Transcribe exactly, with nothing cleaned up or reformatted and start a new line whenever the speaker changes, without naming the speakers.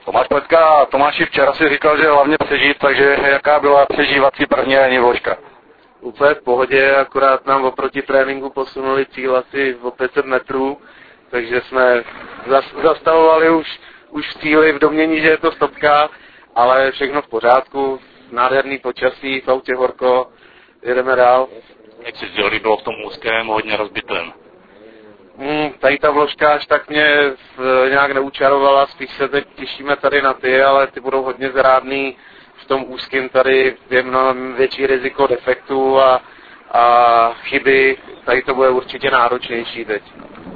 Tomáš Pletka, Tomáši, včera si říkal, že hlavně přežít, takže jaká byla přežívací první ranní vložka?
Úplně v pohodě, akorát nám oproti tréninku posunuli cíl asi o pět set metrů, takže jsme zastavovali už, už v cíli v domnění, že je to stopka, ale všechno v pořádku, nádherný počasí, v autě horko, jedeme dál.
Jak se sdělili, bylo v tom úzkém, hodně rozbitém.
Hmm, tady ta vložka až tak mě nějak neučarovala, spíš se teď těšíme tady na ty, ale ty budou hodně zrádný. V tom úzkém tady je mnohem větší riziko defektů a, a chyby, tady to bude určitě náročnější teď.